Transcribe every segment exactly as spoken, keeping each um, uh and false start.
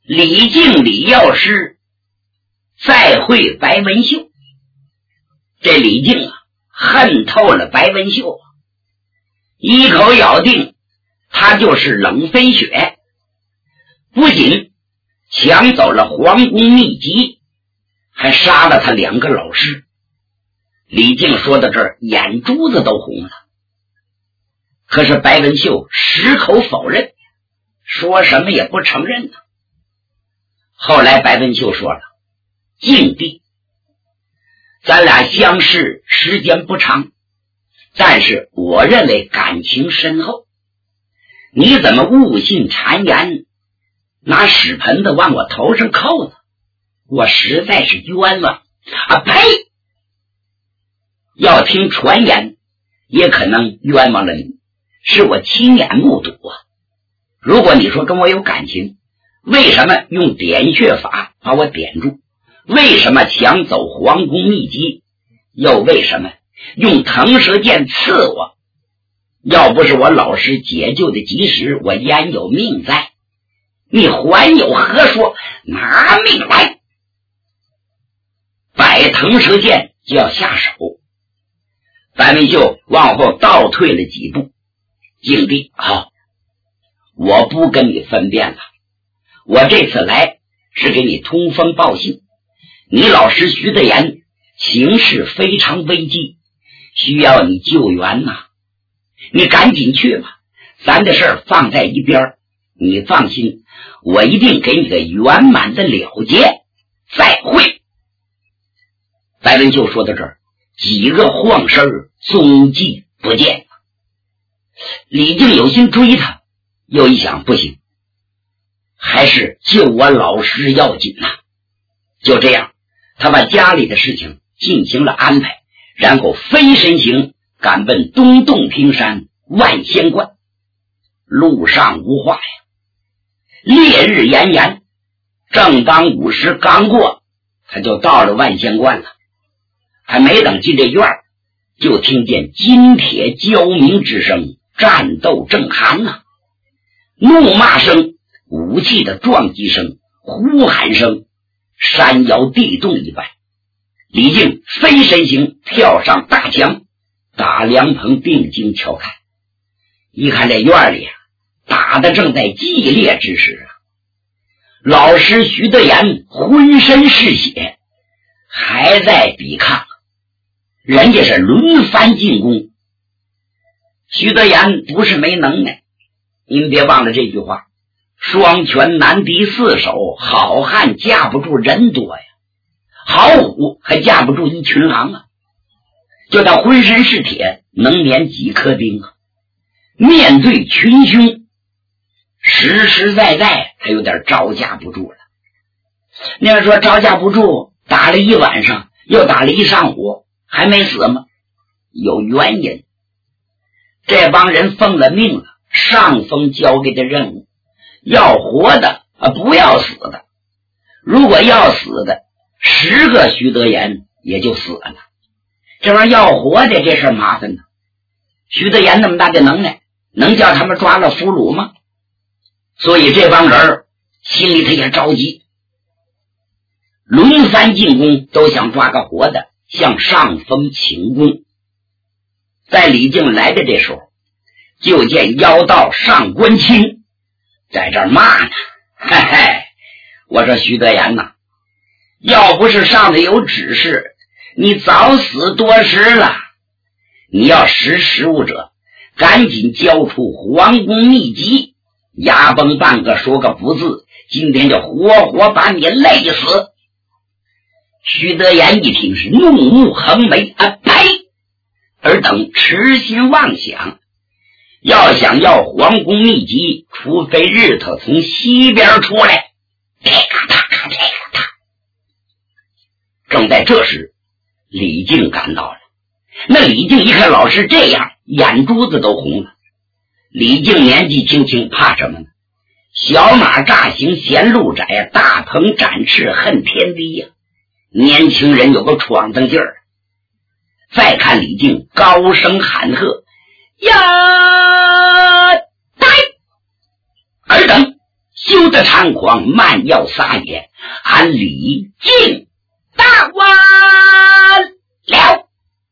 李靖李药师再会白文秀。这李靖啊，恨透了白文秀，一口咬定他就是冷飞雪，不仅抢走了皇宫秘籍，还杀了他两个老师。李靖说到这儿，眼珠子都红了。可是白文秀矢口否认，说什么也不承认呢。后来白文秀说了：靖帝，咱俩相识时间不长，但是我认为感情深厚，你怎么误信谗言，拿屎盆子往我头上扣子，我实在是冤枉啊！呸！要听传言，也可能冤枉了你，是我亲眼目睹啊。如果你说跟我有感情，为什么用点穴法把我点住？为什么抢走皇宫秘籍？又为什么用腾蛇剑刺我？要不是我老师解救的及时，我焉有命在？你还有何说？拿命来！摆腾蛇剑就要下手。白文秀往后倒退了几步。靖帝，好，我不跟你分辨了，我这次来是给你通风报信，你老师徐德言形势非常危机，需要你救援呐、啊，你赶紧去吧，咱的事儿放在一边，你放心，我一定给你个圆满的了结。再会。白文秀说到这儿，几个晃身踪迹不见。李靖有心追他，又一想不行，还是救我老师要紧呐、啊。就这样，他把家里的事情进行了安排，然后飞身行，赶奔东洞庭山万仙观。路上无话呀，烈日炎炎，正当午时刚过，他就到了万仙观了。还没等进这院儿，就听见金铁交鸣之声，战斗正酣呐、啊，怒骂声，武器的撞击声，呼喊声，山摇地动一般。李靖飞身行，跳上大墙，打凉棚定睛瞧看，一看这院里啊，打的正在激烈之时啊。老师徐德言浑身是血，还在抵抗，人家是轮番进攻。徐德言不是没能耐，您别忘了这句话，双拳难敌四手，好汉架不住人多呀，好虎还架不住一群狼啊。就他浑身是铁，能免几颗钉啊。面对群凶，实实在在他有点招架不住了。那要说招架不住，打了一晚上，又打了一上午，还没死吗？有原因。这帮人奉了命了，上峰交给的任务，要活的啊，不要死的。如果要死的，十个徐德言也就死了。这玩意儿要活的，这事麻烦呢。徐德言那么大的能耐，能叫他们抓了俘虏吗？所以这帮人心里他也着急，轮番进攻，都想抓个活的，向上峰请功。在李靖来的这时候，就见妖道上官清在这儿骂呢。嘿嘿，我说徐德言呐，要不是上头有指示，你早死多时了。你要识时务者，赶紧交出皇宫秘籍，牙崩半个说个不字，今天就活活把你累死。徐德言一听是怒目横眉啊，呸！尔等痴心妄想，要想要皇宫秘籍，除非日头从西边出来。这个他这个他。正在这时，李靖赶到了。那李靖一看老师这样，眼珠子都红了。李靖年纪轻轻，怕什么呢？小马乍行嫌路窄，大鹏展翅恨天低呀、啊。年轻人有个闯荡劲儿。再看李靖高声喊喝：呀！呆！尔等休得猖狂，慢要撒野，俺李靖大完了。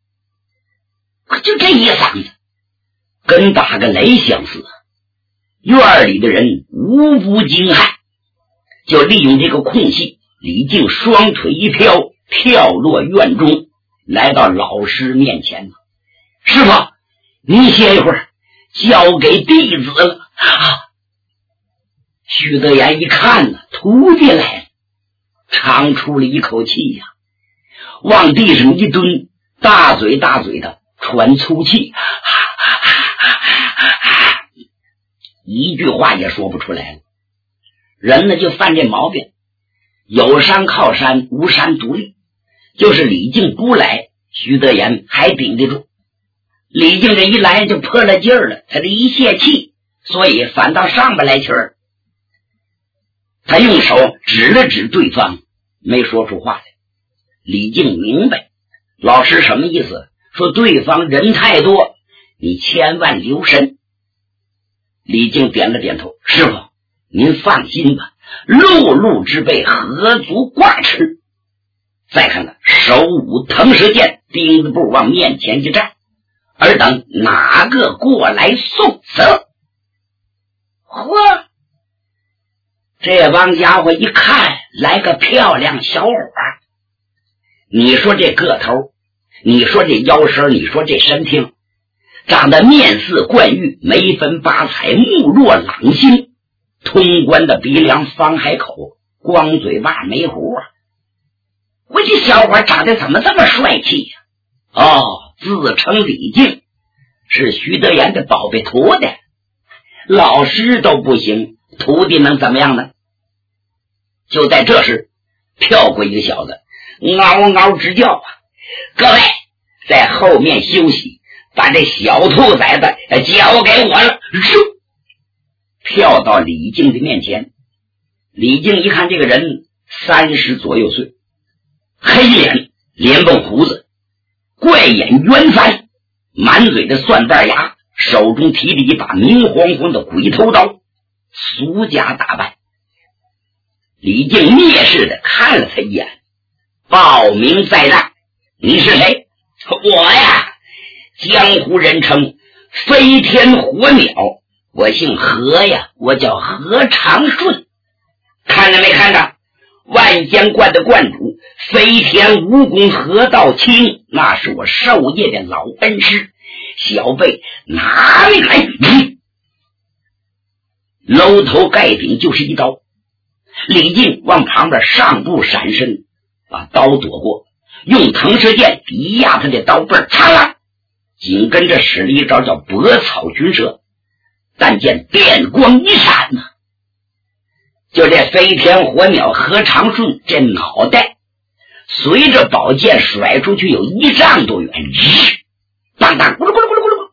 就这一嗓子跟打个雷相似，院里的人无不惊骇。就利用这个空隙，李靖双腿一飘，跳落院中，来到老师面前。师傅，您歇一会儿，交给弟子了。啊！徐德言一看呢，徒弟来了，长出了一口气呀、啊，往地上一蹲，大嘴大嘴的喘粗气，啊啊啊啊、一句话也说不出来了。人呢就犯这毛病，有山靠山，无山独立。就是李靖不来，徐德言还顶得住。李靖这一来就破了劲儿了，他这一泄气，所以反倒上不来气儿。他用手指了指对方，没说出话来。李靖明白老师什么意思，说对方人太多，你千万留神。李靖点了点头，师傅您放心吧，碌碌之辈何足挂齿。再看看手舞腾蛇剑，钉子步往面前一站，尔等哪个过来送死？嚯！这帮家伙一看来个漂亮小伙，你说这个头，你说这腰身，你说这身挺，长得面似冠玉，眉分八彩，目若朗星，通关的鼻梁，方海口，光嘴巴没胡啊！我这小伙长得怎么这么帅气呀、啊？哦，自称李靖，是徐德言的宝贝徒弟，老师都不行，徒弟能怎么样呢？就在这时，跳过一个小子，嗷嗷直叫啊！各位在后面休息，把这小兔崽子交给我了。跳到李靖的面前，李靖一看这个人三十左右岁，黑脸，脸蹦胡子，怪眼圆翻，满嘴的蒜瓣牙，手中提着一把明晃晃的鬼头刀，俗家打扮。李靖蔑视的看了他一眼，报名在那，你是谁？我呀，江湖人称飞天火鸟，我姓何呀，我叫何长顺。看着没看着？万江观的观主飞天蜈蚣何道清，那是我授业的老恩师，小辈哪里来？嗯、搂头盖顶就是一刀。李靖往旁边上步闪身，把刀躲过，用腾蛇剑一压他的刀背，擦啦，紧跟着使了一招叫百草军蛇。但见电光一闪呢、啊，就这飞天火鸟何长顺这脑袋随着宝剑甩出去有一丈多远，当当咕噜咕噜咕噜咕噜，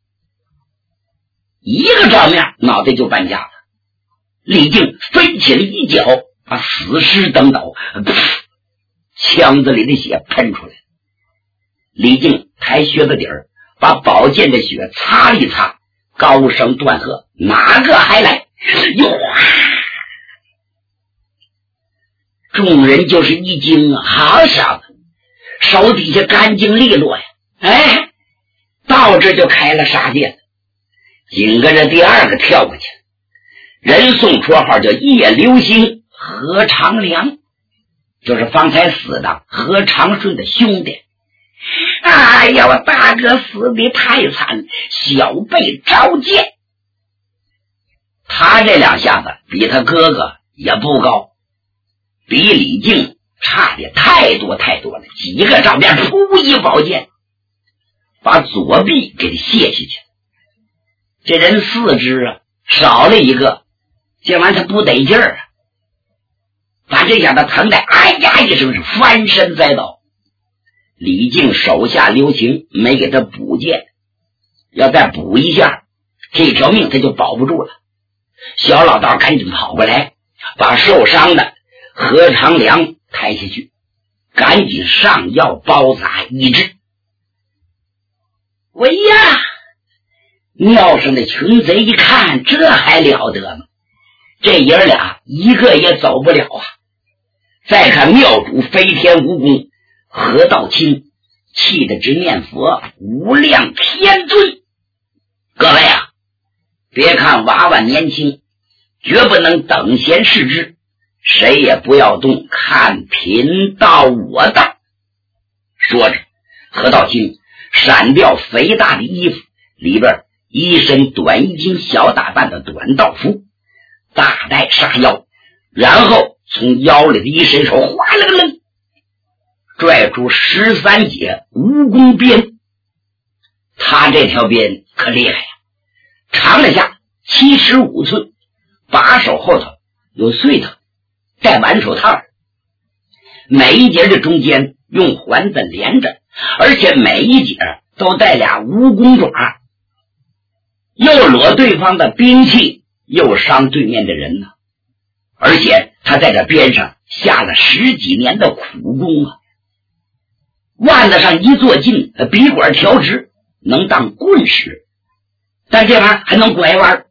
一个照面脑袋就半架子。李靖飞起了一脚，把死尸蹬倒，枪子里的血喷出来。李靖抬靴子底儿，把宝剑的血擦了一擦，高声断喝：哪个还来？哟！众人就是一惊啊，好小子，手底下干净利落呀！哎，到这就开了杀戒了。紧跟着第二个跳过去，人送绰号叫叶流星何长良，就是方才死的何长顺的兄弟。哎呀，我大哥死的太惨，小辈召见。他这两下子比他哥哥也不高，比李靖差的太多太多了，几个照面扑一宝剑，把左臂给卸下去。这人四肢啊少了一个，这玩意他不得劲儿啊，把这下他疼的哎呀一声是翻身栽倒。李靖手下留情，没给他补剑，要再补一下，这条命他就保不住了。小老道赶紧跑过来，把受伤的何长良抬下去，赶紧上药包扎医治。喂呀！庙上的群贼一看，这还了得吗？ 这爷俩一个也走不了啊。再看庙主飞天蜈蚣何道清，气得直念佛，无量天尊。各位啊，别看娃娃年轻，绝不能等闲视之，谁也不要动，看贫道我道。说着，何道清闪掉肥大的衣服，里边一身短衣襟小打扮的短道服，大带杀腰，然后从腰里的一伸手，哗啦啦拽出十三节蜈蚣鞭。他这条鞭可厉害呀，长了下七十五寸，把手后头有穗头，带挽手套，每一节的中间用环子连着，而且每一节都带俩蜈蚣爪，又裸对方的兵器，又伤对面的人呢。而且他在这边上下了十几年的苦功啊，腕子上一坐劲，笔管调直，能当棍使，但这玩意儿还能拐弯，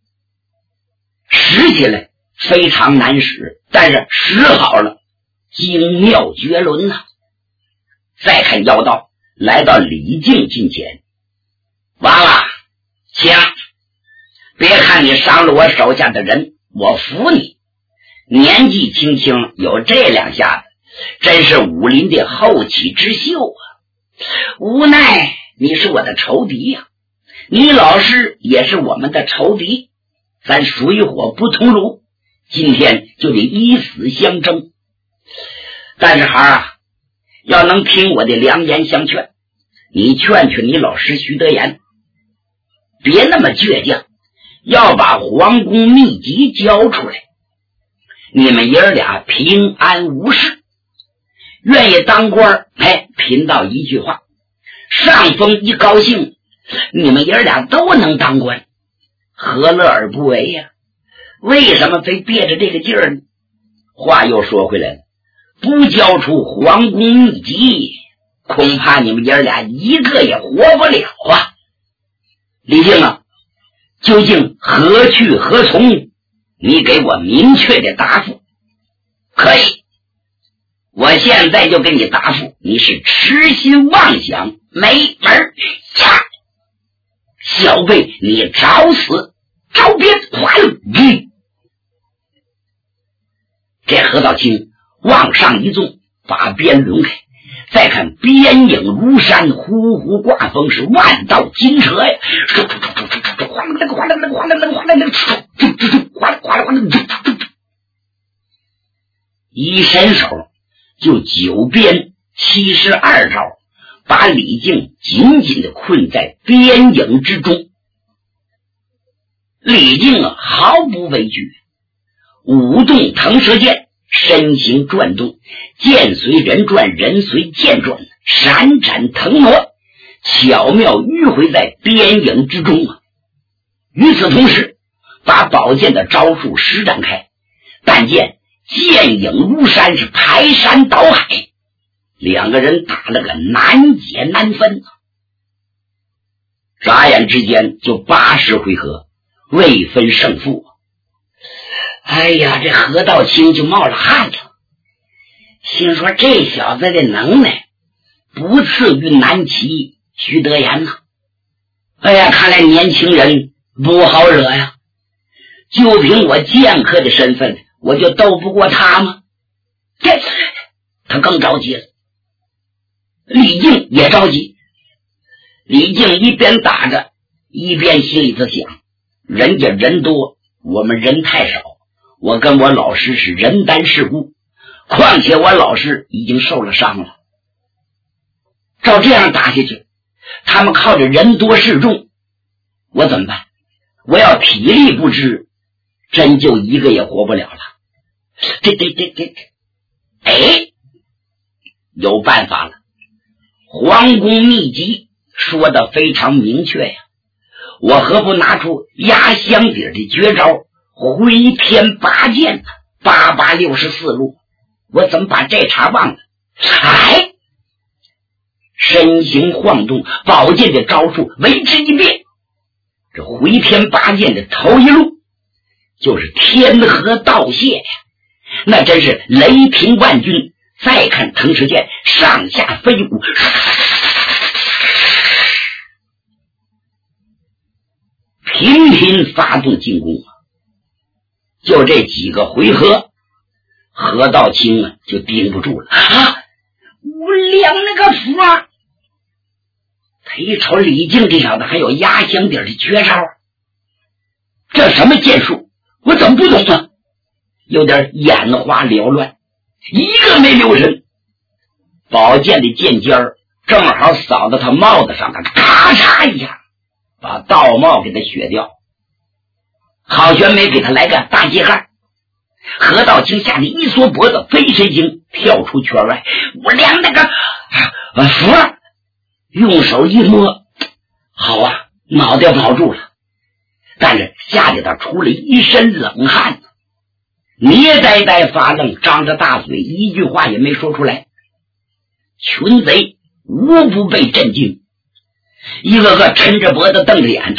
使起来非常难使，但是使好了精妙绝伦呐、啊。再看妖道来到李靖近前，娃娃，请，别看你伤了我手下的人，我服你，年纪轻轻有这两下子，真是武林的后起之秀啊！无奈你是我的仇敌呀、啊，你老师也是我们的仇敌，咱水火不同炉，今天就得以死相争。但是孩儿啊，要能听我的良言相劝，你劝劝你老师徐德言，别那么倔强，要把皇宫秘籍交出来，你们爷儿俩平安无事。愿意当官，哎，贫道一句话，上峰一高兴，你们爷儿俩都能当官，何乐而不为呀、啊？为什么非憋着这个劲儿呢？话又说回来了，不交出皇宫秘籍，恐怕你们爷儿俩一个也活不了啊！李靖啊，究竟何去何从？你给我明确的答复。可以，我现在就给你答复，你是痴心妄想，没门下，小辈你找死，招鞭还你！这何道清往上一纵，把鞭抡开，再看鞭影如山，呼呼刮风，是万道金蛇呀！哗啦啦哗啦啦哗啦啦哗啦啦哗啦哗啦哗啦，一伸手就九鞭七十二招，把李靖紧紧的困在鞭影之中。李靖啊，毫不畏惧，舞动腾蛇剑，身形转动，剑随人转，人随剑转，闪展腾挪，巧妙迂回在鞭影之中啊。与此同时，把宝剑的招数施展开，但见剑影如山，是排山倒海，两个人打了个难解难分。眨眼之间就八十回合，未分胜负。哎呀，这何道清就冒了汗了，心说这小子的能耐不次于南齐徐德言呐、啊。哎呀，看来年轻人不好惹呀，就凭我剑客的身份，我就斗不过他吗？这他更着急了。李靖也着急，李靖一边打着，一边心里头想，人家人多，我们人太少，我跟我老师是人单势孤，况且我老师已经受了伤了，照这样打下去，他们靠着人多势众，我怎么办？我要体力不支，真就一个也活不了了。这这这这哎，有办法了。皇宫秘籍说的非常明确呀，我何不拿出压箱底的绝招回天拔剑呢？八八六十四路，我怎么把这茬忘了？哎，身形晃动，宝剑的招数为之一变，这回天拔剑的头一路就是天河道谢呀，那真是雷霆万钧。再看腾石剑上下飞舞，频频发动进攻。就这几个回合，何道清啊就顶不住了啊！我亮那个福啊！他一瞅李靖这小子还有压箱底的绝招，这什么剑术我怎么不懂啊？有点眼花缭乱，一个没留神，宝剑的剑尖儿正好扫到他帽子上，他咔嚓一下把道帽给他削掉。郝玄梅给他来个大接汉，何道清吓得一缩脖子，飞身行跳出圈外。我量那个啊符儿，用手一摸，好啊，脑袋保住了，但是吓得他出了一身冷汗，捏呆呆发愣，张着大嘴，一句话也没说出来。群贼无不被震惊，一个个抻着脖子瞪着眼，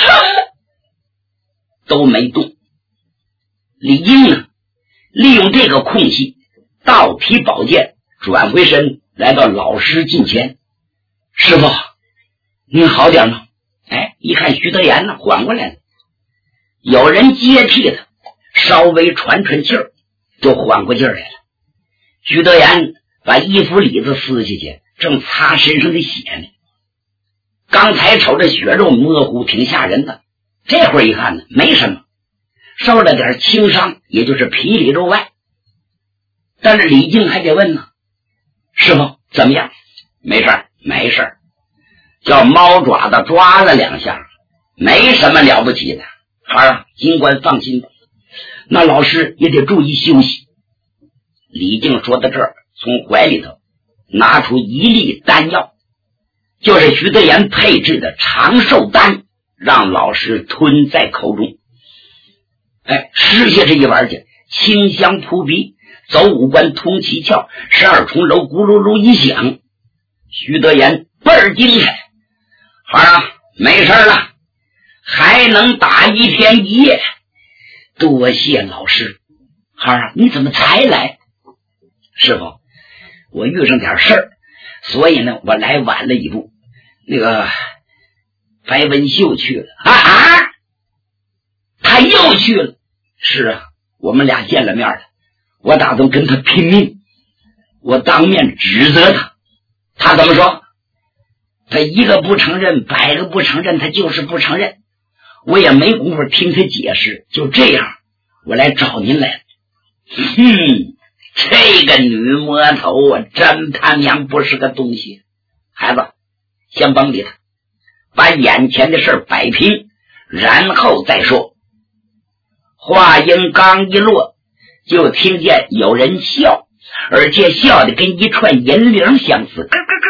都没动。李靖呢，利用这个空隙，倒提宝剑，转回身来到老师近前。师傅，您好点吗？哎，一看徐德言呢，缓过来了，有人接替他，稍微喘喘气儿，就缓过劲儿来了。徐德言把衣服里子撕下去，正擦身上的血呢。刚才瞅着血肉模糊，挺吓人的，这会儿一看呢，没什么，受了点轻伤，也就是皮里肉外。但是李靖还得问呢，师傅怎么样？没事没事，叫猫爪子抓了两下，没什么了不起的。好啊，尽管放心吧，那老师也得注意休息。李靖说到这儿，从怀里头拿出一粒丹药，就是徐德言配制的长寿丹，让老师吞在口中。哎，吃下这一碗去，清香扑鼻，走五官通七窍，十二重楼咕噜噜一响，徐德言倍儿精神。好啊，没事了，还能打一天一夜。多谢老师。好啊，你怎么才来？师傅，我遇上点事儿，所以呢我来晚了一步。那个白文秀去了啊啊，他又去了。是啊，我们俩见了面了，我打算跟他拼命。我当面指责他，他怎么说？他一个不承认，百个不承认，他就是不承认。我也没工夫听他解释，就这样我来找您来了。哼，这个女魔头啊，真他娘不是个东西。孩子，先甭理他，把眼前的事摆平，然后再说。话音刚一落，就听见有人笑，而且笑的跟一串银铃相似。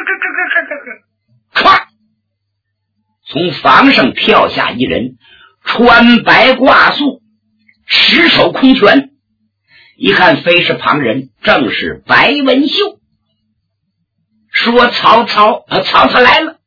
唰，从房上跳下一人，穿白挂素，持手空拳，一看非是旁人，正是白文秀。说曹操啊，曹操来了。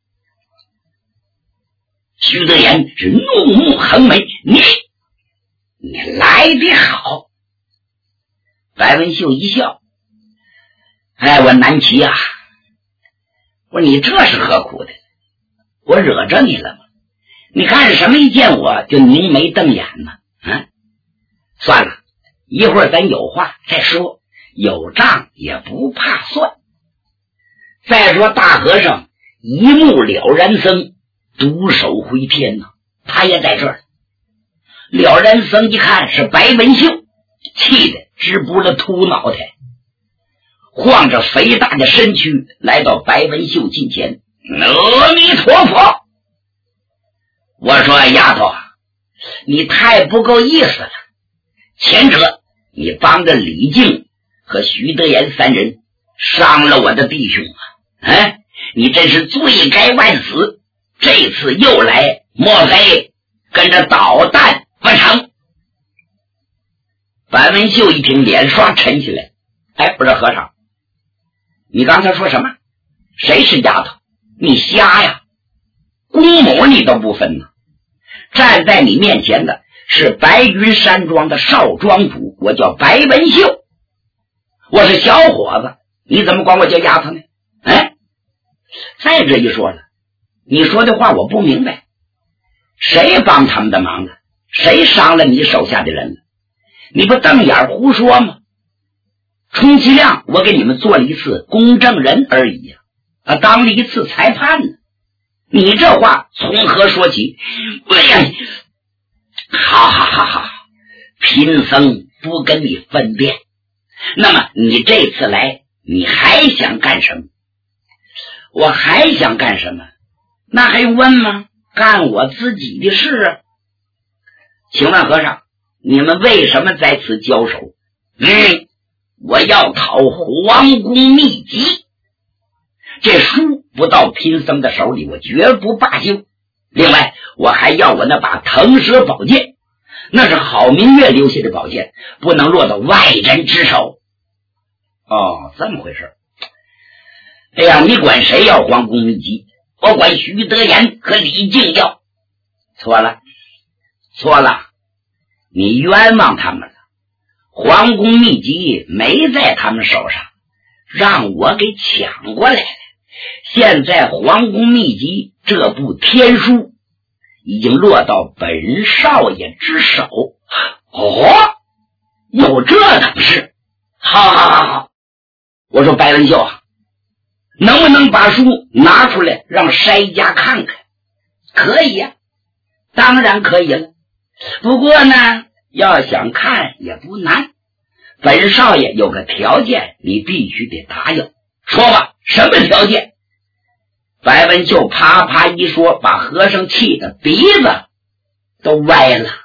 徐德言是怒目横眉，你你来得好。白文秀一笑，哎，我南齐啊，我说你这是何苦的？我惹着你了吗？你干什么一见我就凝眉瞪眼呢？啊，算了，一会儿咱有话再说，有账也不怕算。再说大和尚一目了然僧独守回天呢，他也在这儿。了然僧一看是白文秀，气得直不了秃脑袋，晃着肥大的身躯来到白文秀近前。阿弥陀佛！我说丫头啊，你太不够意思了。前者你帮着李靖和徐德言三人伤了我的弟兄啊，哎，你真是罪该万死。这次又来，莫非跟着捣蛋不成？白文秀一听，脸刷沉起来。哎，不是和尚，你刚才说什么？谁是丫头？你瞎呀，公母你都不分呢。站在你面前的是白云山庄的少庄主，我叫白文秀，我是小伙子，你怎么管我叫丫头呢？哎，再这一说了，你说的话我不明白，谁帮他们的忙了？谁伤了你手下的人了？你不瞪眼胡说吗？充其量我给你们做了一次公证人而已呀、啊，当了一次裁判呢。你这话从何说起？哎呀，好好好好，贫僧不跟你分辨。那么你这次来，你还想干什么？我还想干什么？那还用问吗？干我自己的事啊。请问和尚，你们为什么在此交手？嗯，我要讨皇宫秘籍。这书不到贫僧的手里，我绝不罢休。另外，我还要我那把腾蛇宝剑，那是郝明月留下的宝剑，不能落到外人之手。哦，这么回事。哎呀，你管谁要皇宫秘籍？我管徐德言和李靖要。错了，错了，你冤枉他们了。皇宫秘籍没在他们手上，让我给抢过来了。现在皇宫秘籍这部天书已经落到本少爷之手。哦，有这等事？好好好好，我说白文秀啊，能不能把书拿出来让筛家看看？可以呀、啊，当然可以了。不过呢，要想看也不难。本少爷有个条件，你必须得答应。说吧，什么条件？白文秀啪啪一说，把和尚气得鼻子都歪了。